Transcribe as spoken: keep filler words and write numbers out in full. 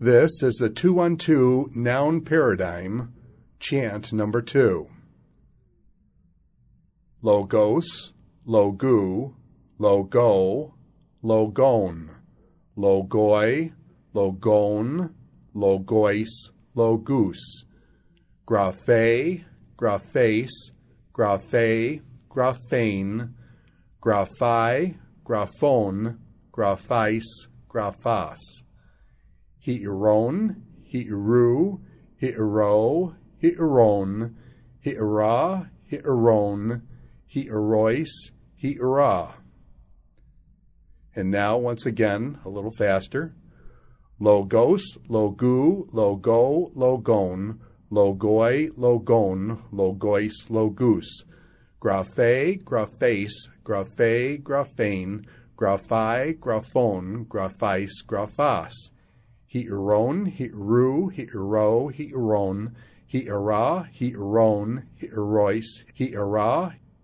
This is the two one two noun paradigm, chant number two. Logos, logu, logo, logon, logoi, logon, logois, logus, graphe, graphes, graphe, graphane, graphai, graphone, graphais, graphas. Heteron, heteru, hetero, heteron, hetera, heteron, heterois, hetera. And now, once again, a little faster. Logos, logu, logo, logon, logoi, logon, logois, logus. Graphe, graphes, graphe, graphane, graphai, graphone, graphais, graphas. Heteron, heteru, hetero, heteron, hetera, heteron, heterois, hetera,